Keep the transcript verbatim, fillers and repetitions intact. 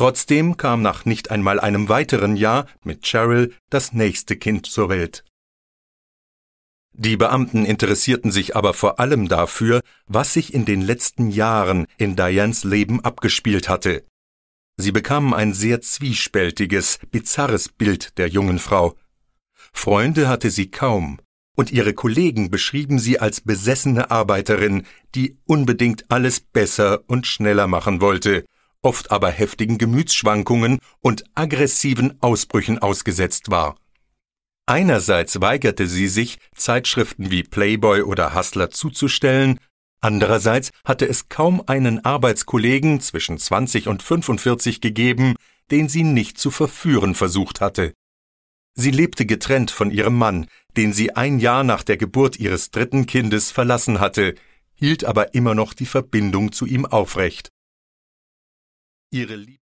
Trotzdem kam nach nicht einmal einem weiteren Jahr mit Cheryl das nächste Kind zur Welt. Die Beamten interessierten sich aber vor allem dafür, was sich in den letzten Jahren in Dianes Leben abgespielt hatte. Sie bekamen ein sehr zwiespältiges, bizarres Bild der jungen Frau. Freunde hatte sie kaum, und ihre Kollegen beschrieben sie als besessene Arbeiterin, die unbedingt alles besser und schneller machen wollte, oft aber heftigen Gemütsschwankungen und aggressiven Ausbrüchen ausgesetzt war. Einerseits weigerte sie sich, Zeitschriften wie Playboy oder Hustler zuzustellen, andererseits hatte es kaum einen Arbeitskollegen zwischen zwanzig und fünfundvierzig gegeben, den sie nicht zu verführen versucht hatte. Sie lebte getrennt von ihrem Mann, den sie ein Jahr nach der Geburt ihres dritten Kindes verlassen hatte, hielt aber immer noch die Verbindung zu ihm aufrecht. Ihre